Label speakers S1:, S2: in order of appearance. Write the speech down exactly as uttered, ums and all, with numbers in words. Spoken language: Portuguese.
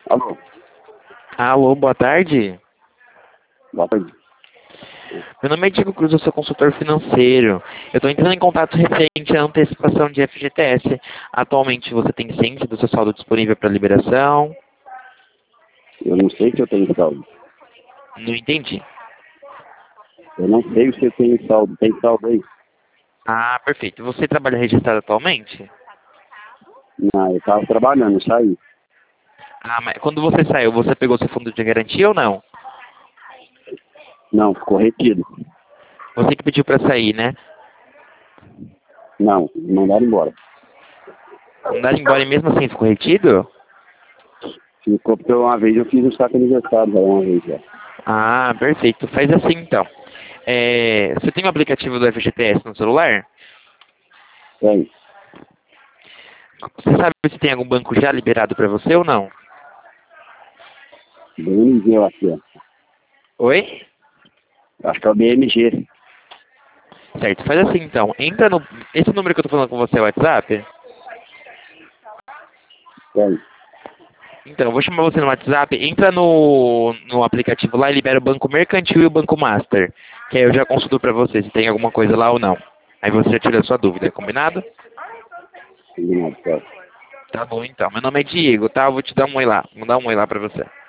S1: Alô,
S2: Alô, boa tarde.
S1: boa tarde.
S2: Meu nome é Diego Cruz, eu sou consultor financeiro. Eu estou entrando em contato referente à antecipação de F G T S. Atualmente você tem ciência do seu saldo disponível para liberação?
S1: Eu não sei se eu tenho saldo.
S2: Não entendi.
S1: Eu não sei se eu tenho saldo. Tem saldo aí?
S2: Ah, perfeito. Você trabalha registrado atualmente?
S1: Não, eu estava trabalhando, saí.
S2: Ah, mas quando você saiu, você pegou seu fundo de garantia ou não?
S1: Não, ficou retido.
S2: Você que pediu para sair, né?
S1: Não, mandaram embora.
S2: Mandaram embora e mesmo assim ficou retido?
S1: Ficou porque uma vez eu fiz um saco aniversário, já uma vez já.
S2: Ah, perfeito. Faz assim então. É, você tem o aplicativo do F G T S no celular?
S1: Tem.
S2: Você sabe se tem algum banco já liberado para você ou não?
S1: B M G, eu acho que é.
S2: Oi?
S1: Acho que é o B M G.
S2: Certo, faz assim então. Entra no. Esse número que eu tô falando com você é o WhatsApp?
S1: Tem.
S2: Então, eu vou chamar você no WhatsApp. Entra no, no aplicativo lá e libera o Banco Mercantil e o Banco Master. Que aí eu já consulto pra você se tem alguma coisa lá ou não. Aí você já tira a sua dúvida, combinado?
S1: Combinado, certo.
S2: Tá bom então. Meu nome é Diego, tá? Eu vou te dar um oi lá. Vou dar um oi lá pra você.